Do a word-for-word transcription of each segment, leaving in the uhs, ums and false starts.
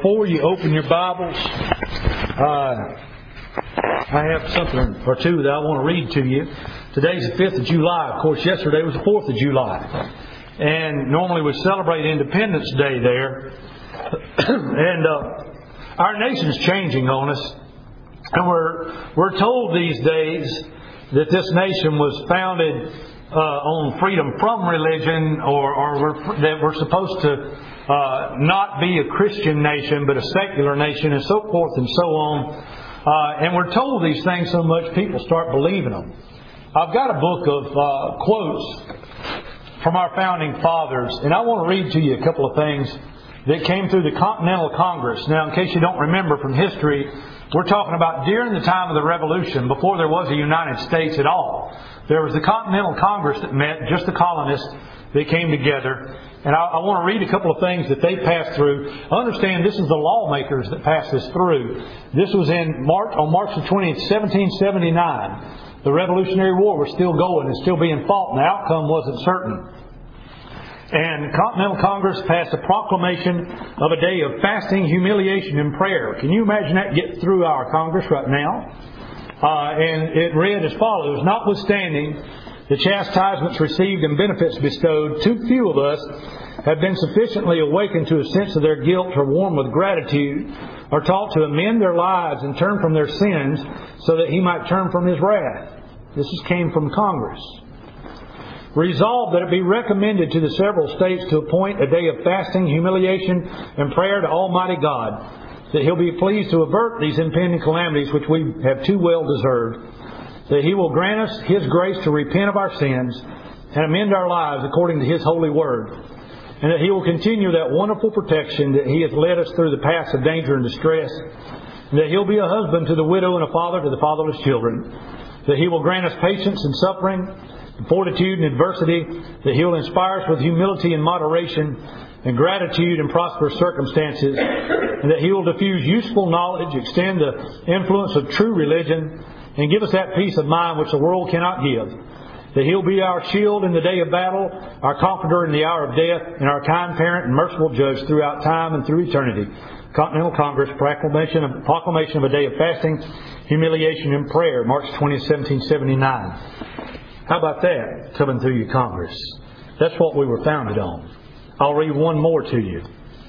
before you open your Bibles, uh, I have something or two that I want to read to you. Today's the fifth of July. Of course, yesterday was the fourth of July. And normally we celebrate Independence Day there. and uh, our nation's changing on us. And we're, we're told these days that this nation was founded uh, on freedom from religion, or, or we're, that we're supposed to uh, not be a Christian nation, but a secular nation, and so forth and so on. Uh, and we're told these things so much, people start believing them. I've got a book of uh, quotes from our founding fathers, and I want to read to you a couple of things that came through the Continental Congress. Now, in case you don't remember from history, we're talking about during the time of the Revolution, before there was a United States at all. There was the Continental Congress that met, just the colonists that came together. And I, I want to read a couple of things that they passed through. Understand, this is the lawmakers that passed this through. This was in March, on March the twentieth, seventeen seventy-nine. The Revolutionary War was still going and still being fought, and the outcome wasn't certain. And Continental Congress passed a proclamation of a day of fasting, humiliation, and prayer. Can you imagine that get through our Congress right now? Uh, and it read as follows: notwithstanding the chastisements received and benefits bestowed, too few of us have been sufficiently awakened to a sense of their guilt or warm with gratitude, or taught to amend their lives and turn from their sins so that He might turn from His wrath. This came from Congress. Resolved that it be recommended to the several states to appoint a day of fasting, humiliation, and prayer to Almighty God, that He'll be pleased to avert these impending calamities which we have too well deserved, that He will grant us His grace to repent of our sins and amend our lives according to His holy word, and that He will continue that wonderful protection that He has led us through the paths of danger and distress, and that He'll be a husband to the widow and a father to the fatherless children, that He will grant us patience in suffering, fortitude and adversity, that He will inspire us with humility and moderation, and gratitude in prosperous circumstances, and that He will diffuse useful knowledge, extend the influence of true religion, and give us that peace of mind which the world cannot give. That He'll be our shield in the day of battle, our comforter in the hour of death, and our kind parent and merciful judge throughout time and through eternity. Continental Congress, proclamation of, proclamation of a day of fasting, humiliation, and prayer, March twentieth, seventeen seventy-nine. How about that, coming through your Congress? That's what we were founded on. I'll read one more to you.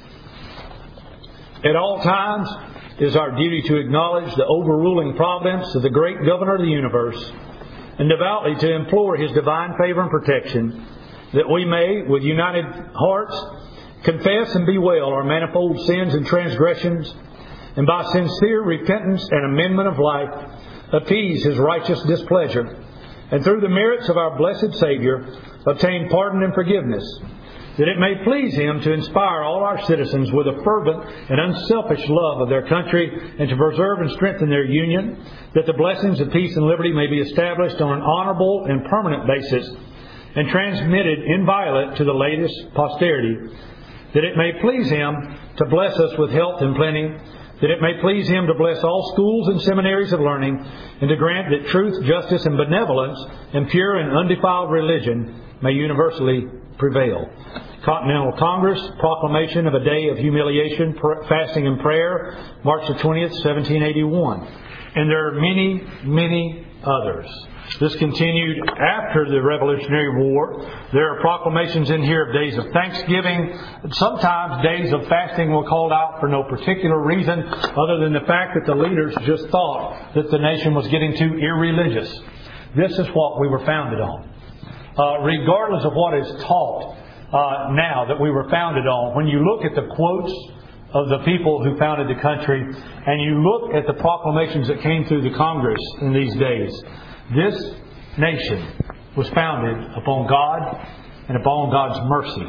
At all times, it is our duty to acknowledge the overruling providence of the great Governor of the universe, and devoutly to implore His divine favor and protection, that we may, with united hearts, confess and bewail our manifold sins and transgressions, and by sincere repentance and amendment of life, appease His righteous displeasure, and through the merits of our blessed Savior, obtain pardon and forgiveness, that it may please Him to inspire all our citizens with a fervent and unselfish love of their country, and to preserve and strengthen their union, that the blessings of peace and liberty may be established on an honorable and permanent basis, and transmitted inviolate to the latest posterity, that it may please Him to bless us with health and plenty, that it may please Him to bless all schools and seminaries of learning, and to grant that truth, justice, and benevolence, and pure and undefiled religion may universally prevail. Continental Congress, proclamation of a day of humiliation, fasting, and prayer, March the twentieth, seventeen eighty-one. And there are many, many others. This continued after the Revolutionary War. There are proclamations in here of days of thanksgiving. Sometimes days of fasting were called out for no particular reason other than the fact that the leaders just thought that the nation was getting too irreligious. This is what we were founded on. Uh, regardless of what is taught uh, now that we were founded on, when you look at the quotes of the people who founded the country, and you look at the proclamations that came through the Congress in these days, this nation was founded upon God and upon God's mercy.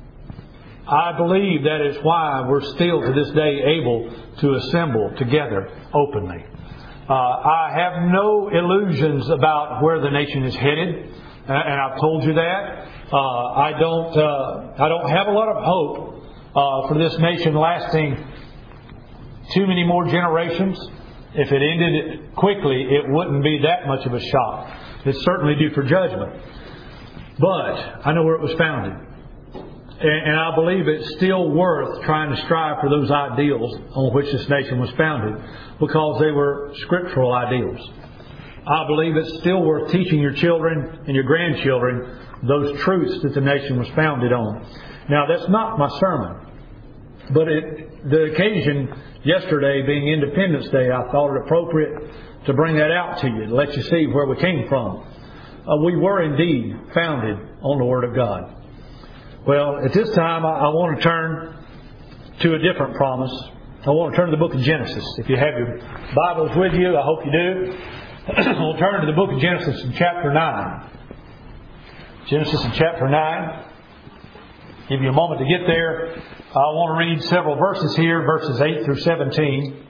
I believe that is why we're still to this day able to assemble together openly. Uh, I have no illusions about where the nation is headed, and I've told you that. Uh, I don't. Uh, I don't have a lot of hope uh, for this nation lasting too many more generations. If it ended quickly, it wouldn't be that much of a shock. It's certainly due for judgment. But I know where it was founded. and, and I believe it's still worth trying to strive for those ideals on which this nation was founded, because they were scriptural ideals. I believe it's still worth teaching your children and your grandchildren those truths that the nation was founded on. Now, that's not my sermon, but it, the occasion yesterday being Independence Day, I thought it appropriate to bring that out to you, to let you see where we came from. Uh, we were indeed founded on the Word of God. Well, at this time, I, I want to turn to a different promise. I want to turn to the book of Genesis. If you have your Bibles with you, I hope you do. We'll turn to the book of Genesis in chapter nine. Genesis in chapter nine. Give you a moment to get there. I want to read several verses here, verses eight through seventeen.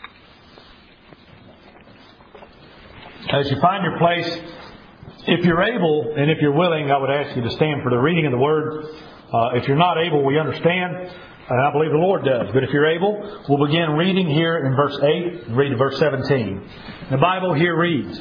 As you find your place, if you're able and if you're willing, I would ask you to stand for the reading of the Word. Uh, if you're not able, we understand, and I believe the Lord does. But if you're able, we'll begin reading here in verse eight and read to verse seventeen. The Bible here reads,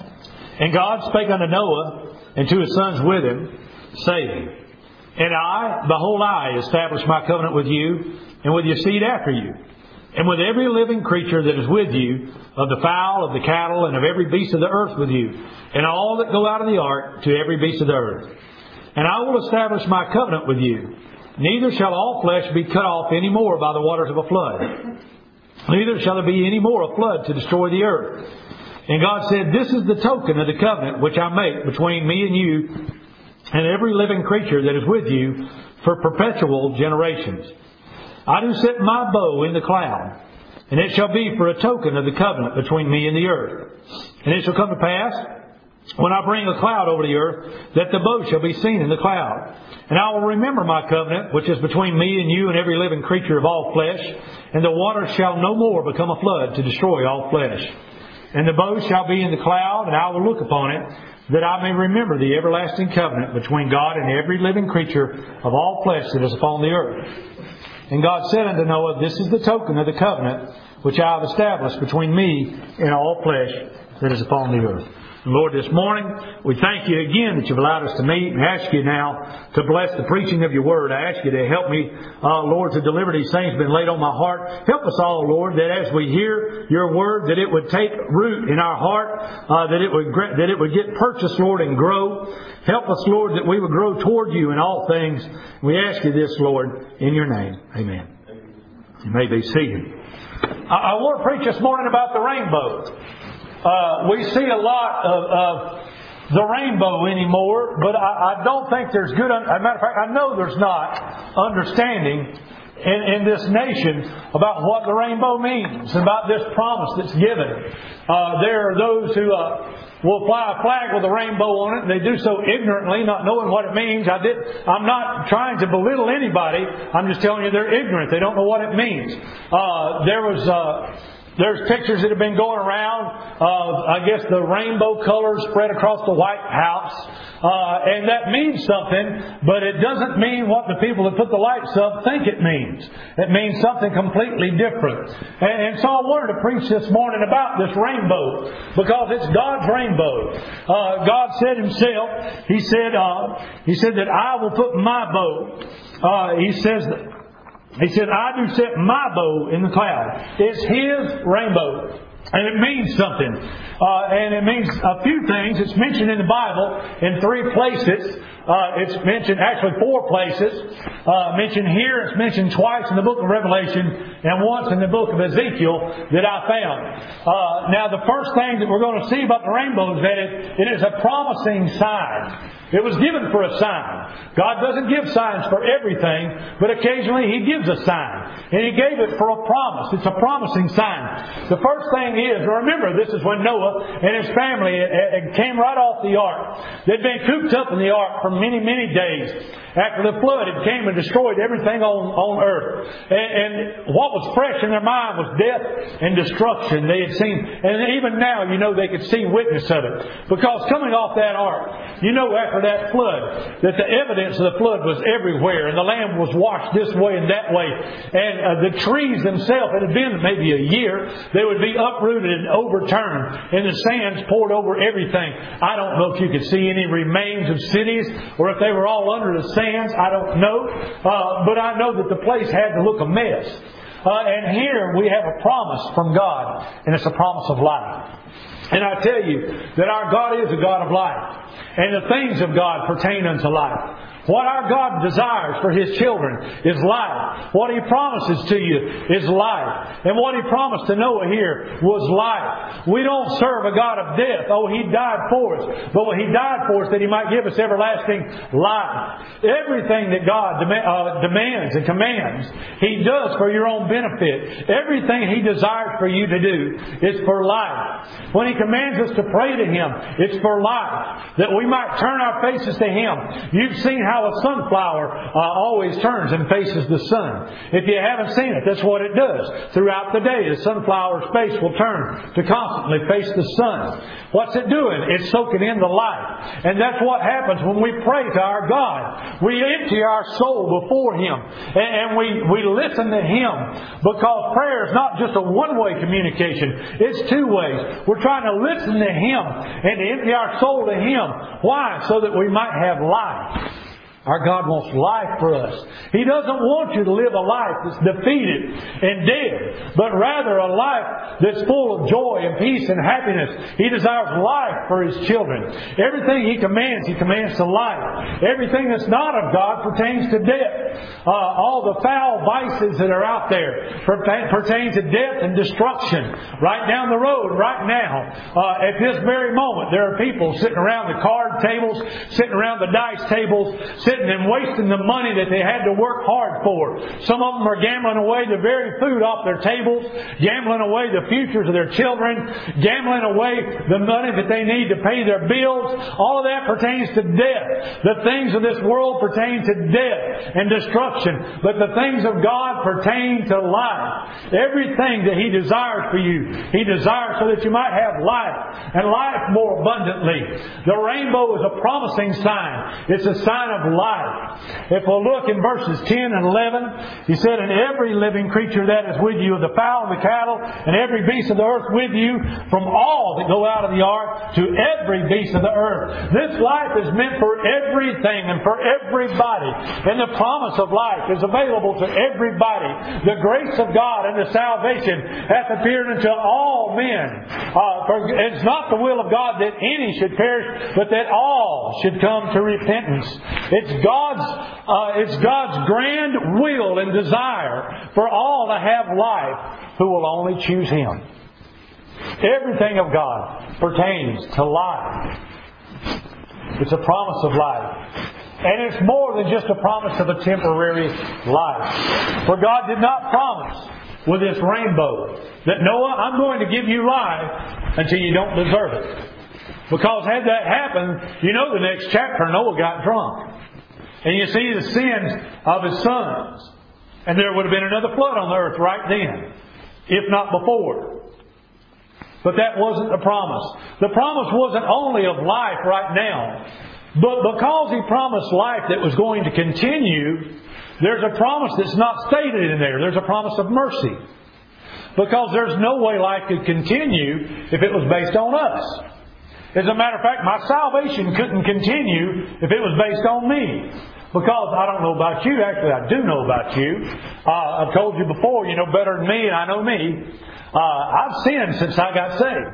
"And God spake unto Noah and to his sons with him, saying, And I, behold, I establish my covenant with you, and with your seed after you, and with every living creature that is with you, of the fowl, of the cattle, and of every beast of the earth with you, and all that go out of the ark, to every beast of the earth. And I will establish my covenant with you. Neither shall all flesh be cut off any more by the waters of a flood. Neither shall there be any more a flood to destroy the earth. And God said, This is the token of the covenant which I make between me and you, and every living creature that is with you, for perpetual generations. I do set my bow in the cloud, and it shall be for a token of the covenant between me and the earth. And it shall come to pass, when I bring a cloud over the earth, that the bow shall be seen in the cloud. And I will remember my covenant, which is between me and you and every living creature of all flesh, and the waters shall no more become a flood to destroy all flesh. And the bow shall be in the cloud, and I will look upon it, that I may remember the everlasting covenant between God and every living creature of all flesh that is upon the earth. And God said unto Noah, This is the token of the covenant which I have established between me and all flesh that is upon the earth. And Lord, this morning, we thank you again that you've allowed us to meet, and ask you now to bless the preaching of your word. I ask you to help me, uh, Lord, to deliver these things that have been laid on my heart. Help us all, Lord, that as we hear your word, that it would take root in our heart, uh, that it would that it would get purchased, Lord, and grow. Help us, Lord, that we would grow toward you in all things. We ask you this, Lord, in your name. Amen. You may be seated. I, I want to preach this morning about the rainbow. Uh, we see a lot of, of the rainbow anymore, but I, I don't think there's good, un- as a matter of fact, I know there's not understanding in, in this nation about what the rainbow means, about this promise that's given. Uh, there are those who uh, will fly a flag with a rainbow on it, and they do so ignorantly, not knowing what it means. I did, I'm not trying to belittle anybody. I'm just telling you they're ignorant. They don't know what it means. Uh, there was... Uh, There's pictures that have been going around of, I guess, the rainbow colors spread across the White House. Uh, and that means something, but it doesn't mean what the people that put the lights up think it means. It means something completely different. And, and so I wanted to preach this morning about this rainbow, because it's God's rainbow. Uh, God said himself, He said, uh, He said that I will put my bow. Uh, he says that He said, I do set my bow in the cloud. It's His rainbow. And it means something. Uh, and it means a few things. It's mentioned in the Bible in three places. Uh, it's mentioned, actually four places. Uh, mentioned here, it's mentioned twice in the book of Revelation, and once in the book of Ezekiel that I found. Uh, now, the first thing that we're going to see about the rainbow is that it, it is a promising sign. It was given for a sign. God doesn't give signs for everything, but occasionally He gives a sign. And He gave it for a promise. It's a promising sign. The first thing is, remember, this is when Noah and his family came right off the ark. They'd been cooped up in the ark for many, many days. After the flood, it came and destroyed everything on, on earth. And, and what was fresh in their mind was death and destruction. They had seen, and even now, you know, they could see witness of it. Because coming off that ark, you know, after after that flood, that the evidence of the flood was everywhere, and the land was washed this way and that way. And uh, the trees themselves, it had been maybe a year, they would be uprooted and overturned, and the sands poured over everything. I don't know if you could see any remains of cities, or if they were all under the sands. I don't know. Uh, but I know that the place had to look a mess. Uh, and here we have a promise from God, and it's a promise of life. And I tell you that our God is a God of life, and the things of God pertain unto life. What our God desires for His children is life. What He promises to you is life. And what He promised to Noah here was life. We don't serve a God of death. Oh, He died for us. But He died for us that He might give us everlasting life. Everything that God dem- uh, demands and commands, He does for your own benefit. Everything He desires for you to do is for life. When He commands us to pray to Him, it's for life. That we might turn our faces to Him. You've seen how how a sunflower uh, always turns and faces the sun. If you haven't seen it, that's what it does. Throughout the day, the sunflower's face will turn to constantly face the sun. What's it doing? It's soaking in the light. And that's what happens when we pray to our God. We empty our soul before Him. And, and we, we listen to Him. Because prayer is not just a one-way communication. It's two ways. We're trying to listen to Him and to empty our soul to Him. Why? So that we might have life. Our God wants life for us. He doesn't want you to live a life that's defeated and dead, but rather a life that's full of joy and peace and happiness. He desires life for His children. Everything He commands, He commands to life. Everything that's not of God pertains to death. Uh, all the foul vices that are out there pertain to death and destruction. Right down the road, right now, uh, at this very moment, there are people sitting around the card tables, sitting around the dice tables, sitting and wasting the money that they had to work hard for. Some of them are gambling away the very food off their tables, gambling away the futures of their children, gambling away the money that they need to pay their bills. All of that pertains to death. The things of this world pertain to death and destruction, but the things of God pertain to life. Everything that He desires for you, He desires so that you might have life, and life more abundantly. The rainbow is a promising sign. It's a sign of life. Life. If we'll look in verses ten and eleven, He said, "And every living creature that is with you, of the fowl and the cattle, and every beast of the earth with you, from all that go out of the ark to every beast of the earth." This life is meant for everything and for everybody. And the promise of life is available to everybody. The grace of God and the salvation hath appeared unto all men. Uh, for it's not the will of God that any should perish, but that all should come to repentance. It's God's, uh, it's God's grand will and desire for all to have life who will only choose Him. Everything of God pertains to life. It's a promise of life. And it's more than just a promise of a temporary life. For God did not promise with this rainbow that, Noah, I'm going to give you life until you don't deserve it. Because had that happened, you know the next chapter, Noah got drunk. And you see the sins of his sons. And there would have been another flood on the earth right then, if not before. But that wasn't the promise. The promise wasn't only of life right now, but because He promised life that was going to continue, there's a promise that's not stated in there. There's a promise of mercy. Because there's no way life could continue if it was based on us. As a matter of fact, my salvation couldn't continue if it was based on me. Because I don't know about you. Actually, I do know about you. Uh, I've told you before, you know better than me, and I know me. Uh, I've sinned since I got saved.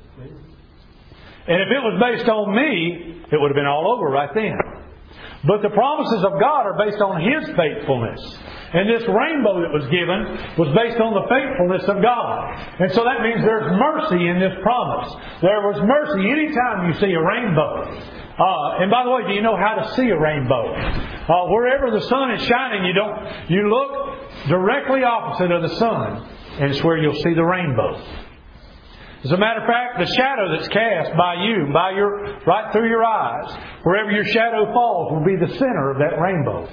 And if it was based on me, it would have been all over right then. But the promises of God are based on His faithfulness. And this rainbow that was given was based on the faithfulness of God. And so that means there's mercy in this promise. There was mercy anytime you see a rainbow. Uh, and by the way, do you know how to see a rainbow? Uh, wherever the sun is shining, you don't you look directly opposite of the sun, and it's where you'll see the rainbow. As a matter of fact, the shadow that's cast by you, by your right through your eyes, wherever your shadow falls, will be the center of that rainbow.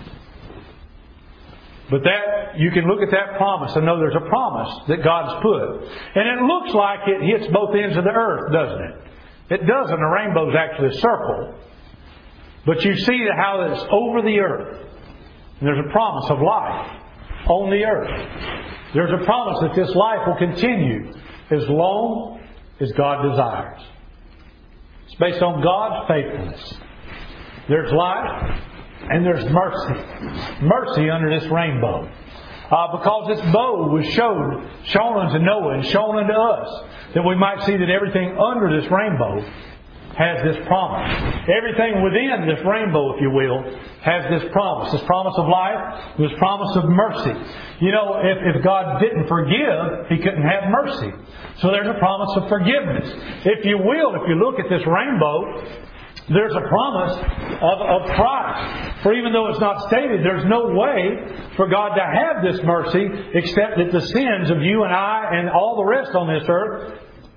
But that you can look at that promise and know there's a promise that God's put. And it looks like it hits both ends of the earth, doesn't it? It doesn't. The rainbow's actually a circle. But you see how it's over the earth. And there's a promise of life on the earth. There's a promise that this life will continue as long as God desires. It's based on God's faithfulness. There's life and there's mercy. Mercy under this rainbow. Uh, because this bow was showed, shown unto Noah and shown unto us, that we might see that everything under this rainbow has this promise. Everything within this rainbow, if you will, has this promise. This promise of life, this promise of mercy. You know, if, if God didn't forgive, He couldn't have mercy. So there's a promise of forgiveness. If you will, if you look at this rainbow, there's a promise of, of Christ. For even though it's not stated, there's no way for God to have this mercy except that the sins of you and I and all the rest on this earth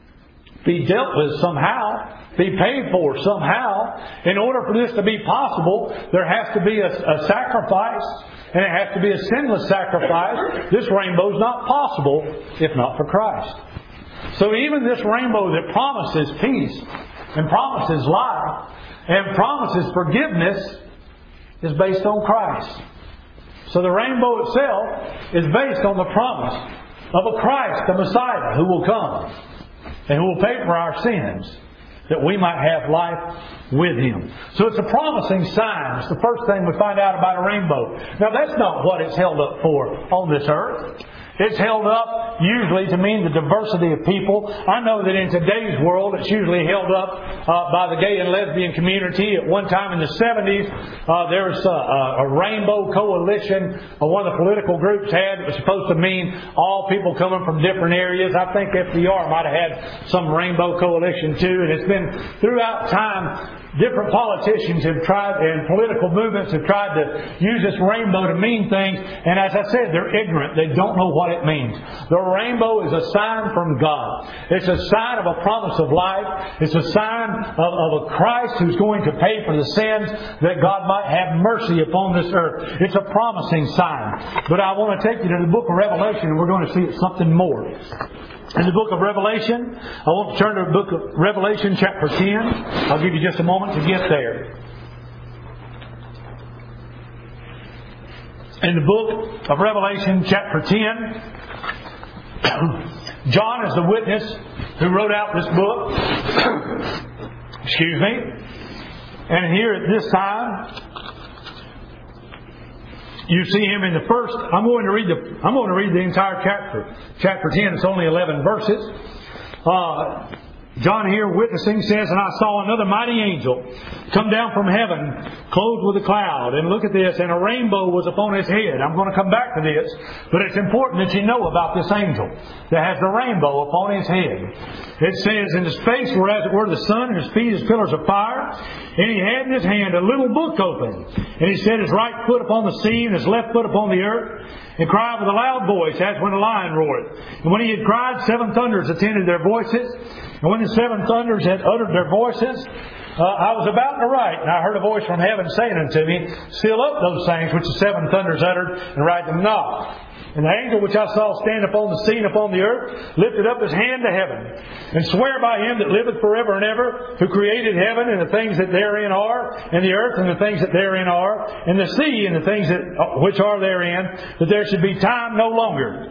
be dealt with somehow, be paid for somehow. In order for this to be possible, there has to be a, a sacrifice, and it has to be a sinless sacrifice. This rainbow is not possible if not for Christ. So even this rainbow that promises peace and promises life and promises forgiveness is based on Christ. So the rainbow itself is based on the promise of a Christ, the Messiah, who will come and who will pay for our sins, that we might have life with Him. So it's a promising sign. It's the first thing we find out about a rainbow. Now that's not what it's held up for on this earth. It's held up usually to mean the diversity of people. I know that in today's world it's usually held up uh, by the gay and lesbian community. At one time in the seventies, uh, there was a, a rainbow coalition uh, one of the political groups had. It was supposed to mean all people coming from different areas. I think F D R might have had some rainbow coalition too. And it's been throughout time, different politicians have tried, and political movements have tried to use this rainbow to mean things. And as I said, they're ignorant. They don't know what it means. The rainbow is a sign from God. It's a sign of a promise of life. It's a sign of, of a Christ who's going to pay for the sins, that God might have mercy upon this earth. It's a promising sign. But I want to take you to the book of Revelation, and we're going to see something more. In the book of Revelation, I want to turn to the book of Revelation chapter ten. I'll give you just a moment to get there. In the book of Revelation chapter ten, John is the witness who wrote out this book. Excuse me. And here at this time, you see him in the first. I'm going to read the. I'm going to read the entire chapter. Chapter ten. It's only eleven verses. Uh, John here witnessing says, "And I saw another mighty angel come down from heaven, clothed with a cloud." And look at this. And a rainbow was upon his head. I'm going to come back to this, but it's important that you know about this angel that has the rainbow upon his head. It says, "In his face were as it were the sun, and his feet as pillars of fire. And he had in his hand a little book open. And he set his right foot upon the sea, and his left foot upon the earth, and cried with a loud voice, as when a lion roareth. And when he had cried, seven thunders attended their voices. And when the seven thunders had uttered their voices, uh, I was about to write, and I heard a voice from heaven saying unto me, Seal up those things which the seven thunders uttered, and write them not. And the angel which I saw stand upon the sea and upon the earth lifted up his hand to heaven, and sware by him that liveth forever and ever, who created heaven and the things that therein are, and the earth and the things that therein are, and the sea and the things that which are therein, that there should be time no longer.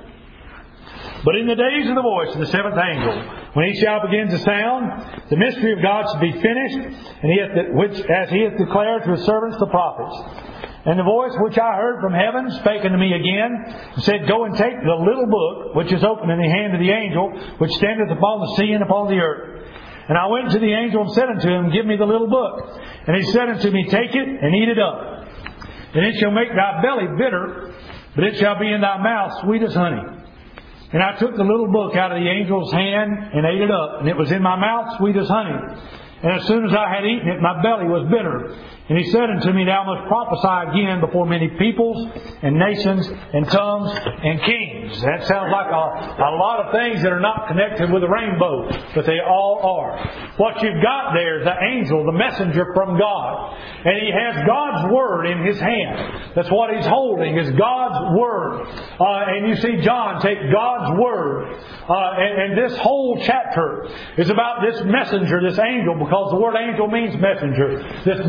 But in the days of the voice of the seventh angel, when he shall begin to sound, the mystery of God should be finished, and he hath, which as he hath declared to his servants the prophets. And the voice which I heard from heaven spake unto me again, and said, Go and take the little book which is open in the hand of the angel, which standeth upon the sea and upon the earth. And I went to the angel and said unto him, Give me the little book. And he said unto me, Take it and eat it up. And it shall make thy belly bitter, but it shall be in thy mouth sweet as honey. And I took the little book out of the angel's hand and ate it up, and it was in my mouth sweet as honey. And as soon as I had eaten it, my belly was bitter. And he said unto me, Thou must prophesy again before many peoples and nations and tongues and kings. That sounds like a, a lot of things that are not connected with the rainbow, but they all are. What you've got there is the angel, the messenger from God. And he has God's Word in his hand. That's what he's holding, is God's Word. Uh, and you see John take God's Word. Uh, and, and this whole chapter is about this messenger, this angel, because the word angel means messenger. This messenger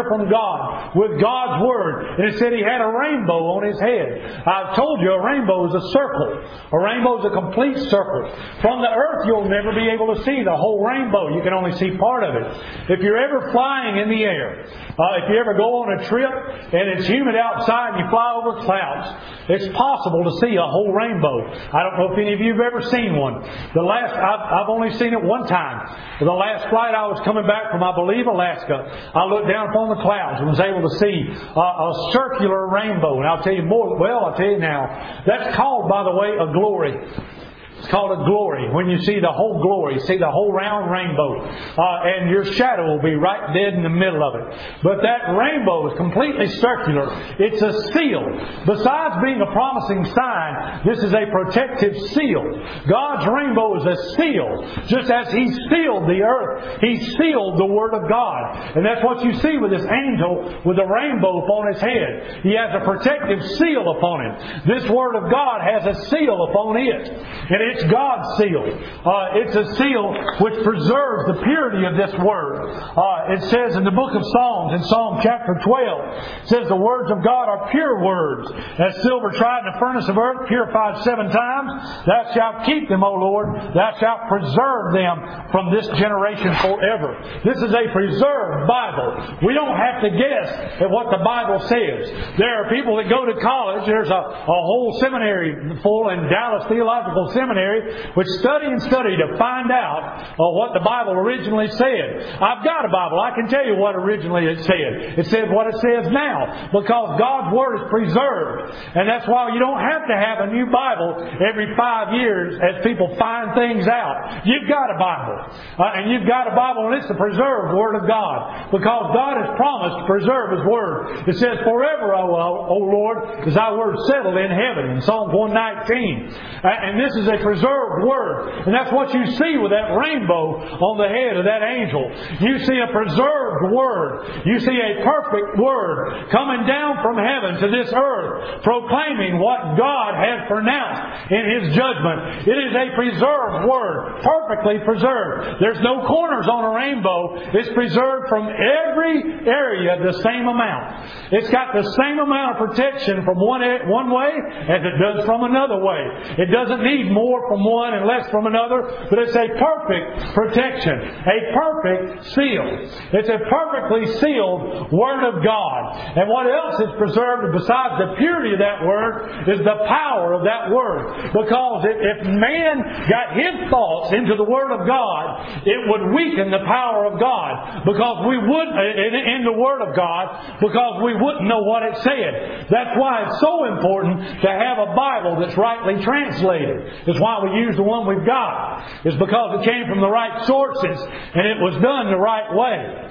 hear from God with God's Word. And it said he had a rainbow on his head. I've told you a rainbow is a circle. A rainbow is a complete circle. From the earth you'll never be able to see the whole rainbow. You can only see part of it. If you're ever flying in the air, uh, if you ever go on a trip and it's humid outside and you fly over clouds, it's possible to see a whole rainbow. I don't know if any of you have ever seen one. The last I've, I've only seen it one time. The last flight I was coming back from, I believe, Alaska, I looked down upon the clouds and was able to see uh, a circular rainbow. And I'll tell you more. Well, I'll tell you now. That's called, by the way, a glory. It's called a glory. When you see the whole glory, see the whole round rainbow. Uh, and your shadow will be right dead in the middle of it. But that rainbow is completely circular. It's a seal. Besides being a promising sign, this is a protective seal. God's rainbow is a seal. Just as He sealed the earth, He sealed the Word of God. And that's what you see with this angel with a rainbow upon his head. He has a protective seal upon him. This Word of God has a seal upon it. And it's God's seal. Uh, it's a seal which preserves the purity of this Word. Uh, it says in the book of Psalms, in Psalm chapter twelve, it says the words of God are pure words, as silver tried in the furnace of earth, purified seven times. Thou shalt keep them, O Lord. Thou shalt preserve them from this generation forever. This is a preserved Bible. We don't have to guess at what the Bible says. There are people that go to college. There's a, a whole seminary full in Dallas Theological Seminary which study and study to find out uh, what the Bible originally said. I've got a Bible. I can tell you what originally it said. It says what it says now because God's Word is preserved. And that's why you don't have to have a new Bible every five years as people find things out. You've got a Bible. Uh, and you've got a Bible and it's the preserved Word of God because God has promised to preserve His Word. It says, forever, O, o Lord, is Thy Word settled in heaven in Psalm one nineteen. Uh, and this is a preserved Word. And that's what you see with that rainbow on the head of that angel. You see a preserved Word. You see a perfect Word coming down from heaven to this earth, proclaiming what God has pronounced in His judgment. It is a preserved Word, perfectly preserved. There's no corners on a rainbow. It's preserved from every area the same amount. It's got the same amount of protection from one, one way as it does from another way. It doesn't need more from one and less from another, but it's a perfect protection, a perfect seal. It's a perfectly sealed Word of God. And what else is preserved besides the purity of that Word is the power of that Word. Because if man got his thoughts into the Word of God, it would weaken the power of God. Because we wouldn't, in the Word of God, because we wouldn't know what it said. That's why it's so important to have a Bible that's rightly translated. It's why we use the one we've got. It's because it came from the right sources and it was done the right way.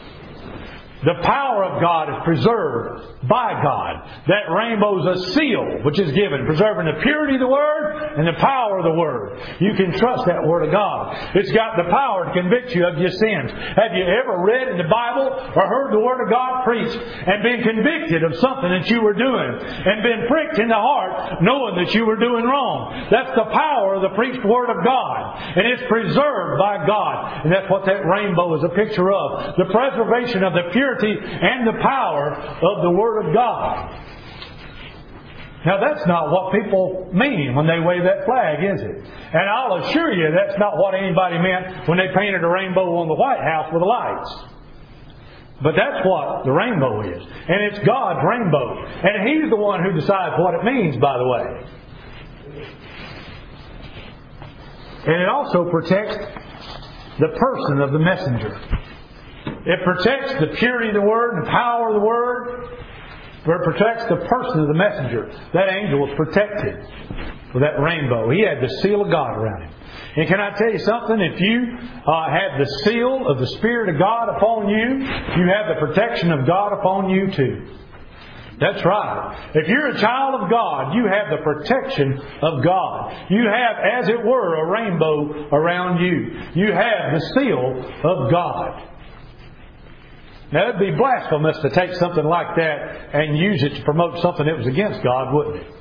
The power of God is preserved by God. That rainbow is a seal which is given, preserving the purity of the Word and the power of the Word. You can trust that Word of God. It's got the power to convict you of your sins. Have you ever read in the Bible or heard the Word of God preached and been convicted of something that you were doing and been pricked in the heart knowing that you were doing wrong? That's the power of the preached Word of God. And it's preserved by God. And that's what that rainbow is a picture of. The preservation of the purity and the power of the Word of God. Now that's not what people mean when they wave that flag, is it? And I'll assure you that's not what anybody meant when they painted a rainbow on the White House with the lights. But that's what the rainbow is. And it's God's rainbow. And He's the one who decides what it means, by the way. And it also protects the person of the messenger. It protects the purity of the Word and the power of the Word. But it protects the person of the messenger. That angel was protected with that rainbow. He had the seal of God around him. And can I tell you something? If you uh, have the seal of the Spirit of God upon you, you have the protection of God upon you too. That's right. If you're a child of God, you have the protection of God. You have, as it were, a rainbow around you. You have the seal of God. Now, it would be blasphemous to take something like that and use it to promote something that was against God, wouldn't it?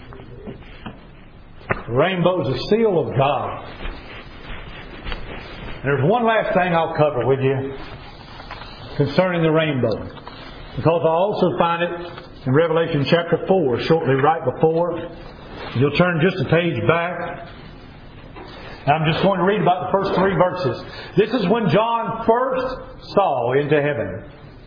The rainbow is a seal of God. And there's one last thing I'll cover with you. concerning the rainbow. Because I also find it in Revelation chapter four, shortly right before. You'll turn just a page back. I'm just going to read about the first three verses. This is when John first saw into heaven.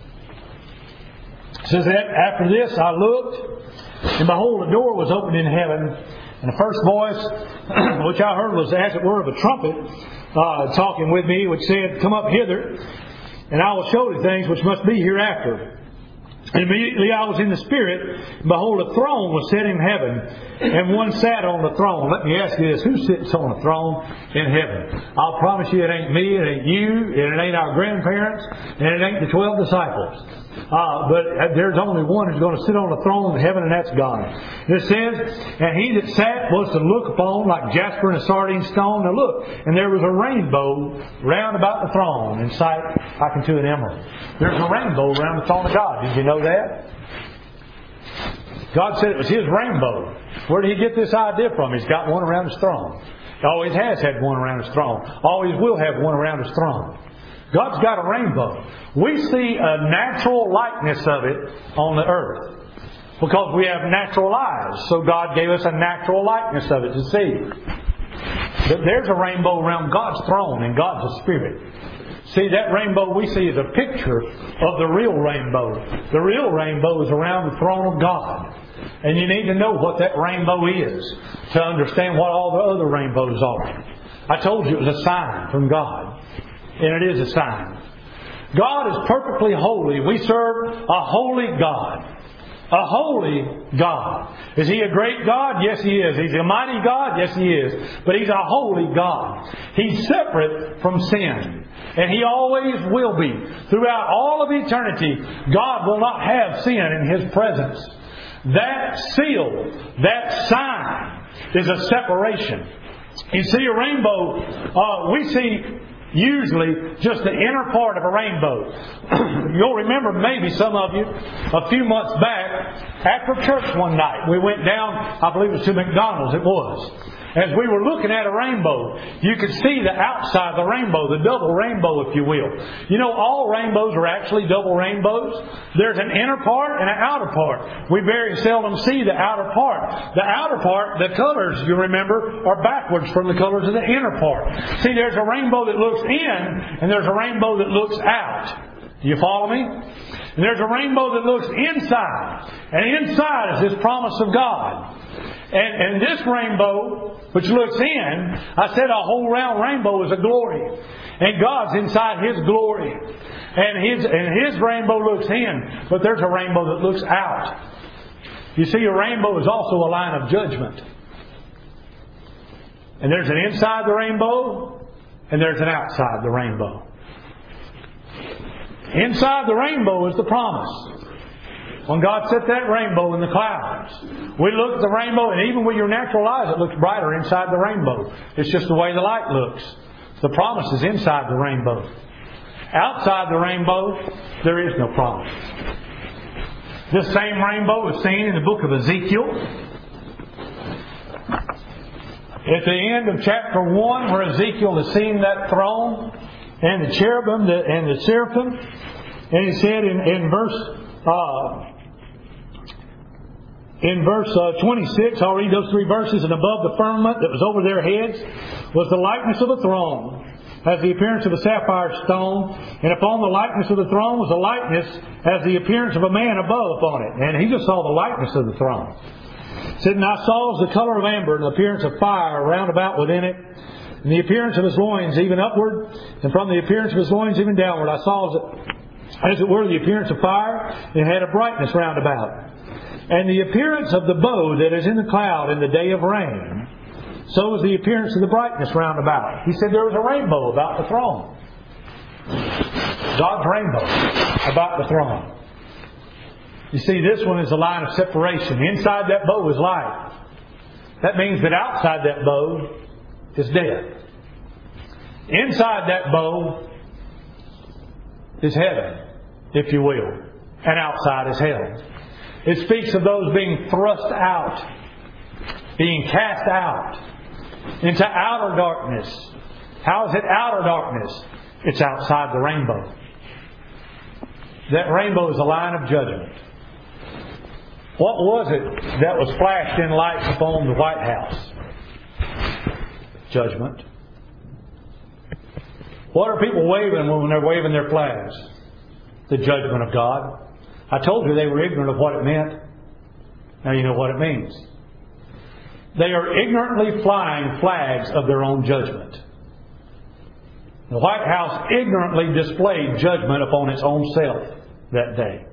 It says that after this I looked, and behold, a door was opened in heaven, and the first voice which I heard was as it were of a trumpet uh, talking with me, which said, "Come up hither, and I will show thee things which must be hereafter." And immediately I was in the Spirit, and behold, a throne was set in heaven, and one sat on the throne. Let me ask you this, who sits on a throne in heaven? I'll promise you it ain't me, it ain't you, and it ain't our grandparents, and it ain't the twelve disciples. Uh, but there's only one who's going to sit on the throne in heaven, and that's God. And it says, "And he that sat was to look upon like jasper and a sardine stone." Now look, and there was a rainbow round about the throne, in sight like unto an emerald. There's a rainbow around the throne of God. Did you know that? God said it was His rainbow. Where did He get this idea from? He's got one around His throne. He always has had one around His throne. Always will have one around His throne. God's got a rainbow. We see a natural likeness of it on the earth because we have natural eyes. So God gave us a natural likeness of it to see. But there's a rainbow around God's throne, and God's a spirit. See, that rainbow we see is a picture of the real rainbow. The real rainbow is around the throne of God. And you need to know what that rainbow is to understand what all the other rainbows are. I told you it was a sign from God. And it is a sign. God is perfectly holy. We serve a holy God. A holy God. Is He a great God? Yes, He is. He's a mighty God? Yes, He is. But He's a holy God. He's separate from sin. And He always will be. Throughout all of eternity, God will not have sin in His presence. That seal, that sign, is a separation. You see, a rainbow, uh, we see usually just the inner part of a rainbow. You'll remember maybe some of you a few months back after church one night. We went down, I believe it was to McDonald's, it was. As we were looking at a rainbow, you could see the outside of the rainbow, the double rainbow, if you will. You know, all rainbows are actually double rainbows. There's an inner part and an outer part. We very seldom see the outer part. The outer part, the colors, you remember, are backwards from the colors of the inner part. See, there's a rainbow that looks in, and there's a rainbow that looks out. Do you follow me? And there's a rainbow that looks inside. And inside is this promise of God. And, and this rainbow, which looks in, I said a whole round rainbow is a glory. And God's inside His glory. And His, and His rainbow looks in. But there's a rainbow that looks out. You see, a rainbow is also a line of judgment. And there's an inside the rainbow, and there's an outside the rainbow. Inside the rainbow is the promise. When God set that rainbow in the clouds, we look at the rainbow, and even with your natural eyes, it looks brighter inside the rainbow. It's just the way the light looks. The promise is inside the rainbow. Outside the rainbow, there is no promise. This same rainbow is seen in the book of Ezekiel. At the end of chapter one, where Ezekiel is seeing that throne and the cherubim and the seraphim, and he said in, in verse uh, in verse uh, twenty-six, I'll read those three verses. "And above the firmament that was over their heads was the likeness of a throne, as the appearance of a sapphire stone, and upon the likeness of the throne was a likeness as the appearance of a man above upon it." And he just saw the likeness of the throne. It said, "And I saw as the color of amber, and the appearance of fire round about within it, and the appearance of his loins even upward, and from the appearance of his loins even downward, I saw as it, as it were the appearance of fire, and had a brightness round about. And the appearance of the bow that is in the cloud in the day of rain, so was the appearance of the brightness round about." He said there was a rainbow about the throne. God's rainbow about the throne. You see, this one is a line of separation. Inside that bow is light. That means that outside that bow is death. Inside that bow is heaven, if you will. And outside is hell. It speaks of those being thrust out, being cast out into outer darkness. How is it outer darkness? It's outside the rainbow. That rainbow is a line of judgment. What was it that was flashed in lights upon the White House? Judgment. What are people waving when they're waving their flags? The judgment of God. I told you they were ignorant of what it meant. Now you know what it means. They are ignorantly flying flags of their own judgment. The White House ignorantly displayed judgment upon its own self that day.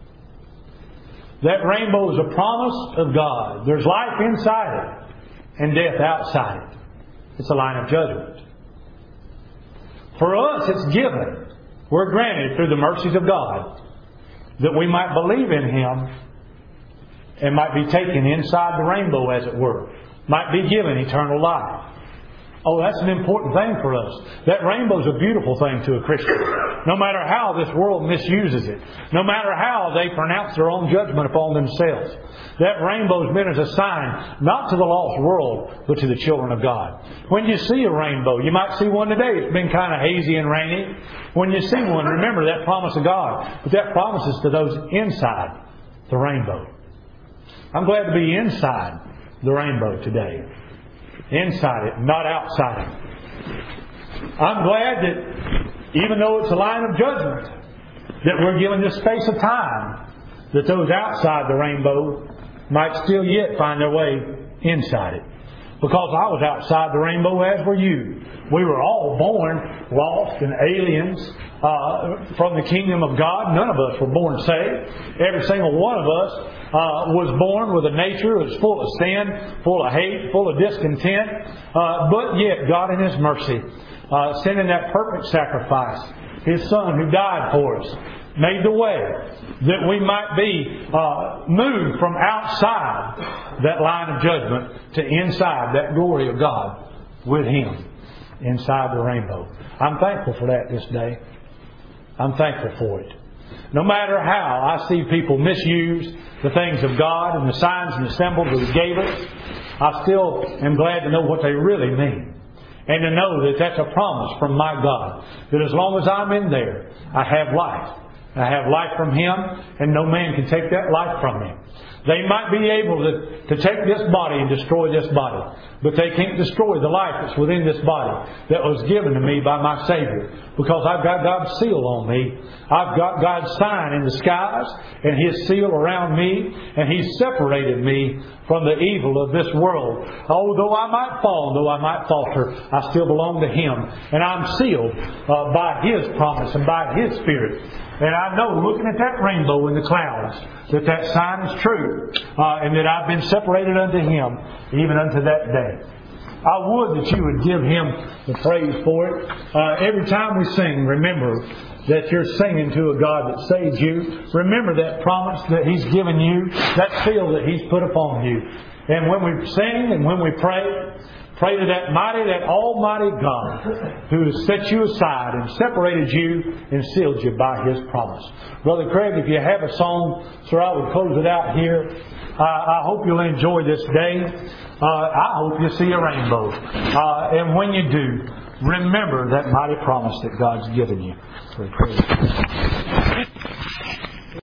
That rainbow is a promise of God. There's life inside it and death outside it. It's a line of judgment. For us, it's given. We're granted through the mercies of God that we might believe in Him and might be taken inside the rainbow, as it were. Might be given eternal life. Oh, that's an important thing for us. That rainbow is a beautiful thing to a Christian. No matter how this world misuses it. No matter how they pronounce their own judgment upon themselves. That rainbow is meant as a sign, not to the lost world, but to the children of God. When you see a rainbow, you might see one today. It's been kind of hazy and rainy. When you see one, remember that promise of God. But that promise is to those inside the rainbow. I'm glad to be inside the rainbow today. Inside it, not outside it. I'm glad that even though it's a line of judgment, that we're given this space of time, that those outside the rainbow might still yet find their way inside it. Because I was outside the rainbow, as were you. We were all born lost and aliens uh, from the kingdom of God. None of us were born saved. Every single one of us uh, was born with a nature that was full of sin, full of hate, full of discontent. Uh, but yet, God in His mercy, uh, sending that perfect sacrifice, His Son who died for us, made the way that we might be uh, moved from outside that line of judgment to inside that glory of God with Him inside the rainbow. I'm thankful for that this day. I'm thankful for it. No matter how I see people misuse the things of God and the signs and the symbols that He gave us, I still am glad to know what they really mean. And to know that that's a promise from my God. That as long as I'm in there, I have life. I have life from Him, and no man can take that life from me. They might be able to, to take this body and destroy this body, but they can't destroy the life that's within this body that was given to me by my Savior, because I've got God's seal on me. I've got God's sign in the skies and His seal around me, and He's separated me from the evil of this world. Although I might fall, though I might falter, I still belong to Him, and I'm sealed uh, by His promise and by His Spirit. And I know, looking at that rainbow in the clouds, that that sign is true, uh, and that I've been separated unto Him, even unto that day. I would that you would give Him the praise for it. Uh, every time we sing, remember that you're singing to a God that saved you. Remember that promise that He's given you, that seal that He's put upon you. And when we sing and when we pray, pray to that mighty, that almighty God who has set you aside and separated you and sealed you by His promise. Brother Craig, if you have a song, sir, I would close it out here. Uh, I hope you'll enjoy this day. Uh, I hope you see a rainbow. Uh, and when you do, remember that mighty promise that God's given you.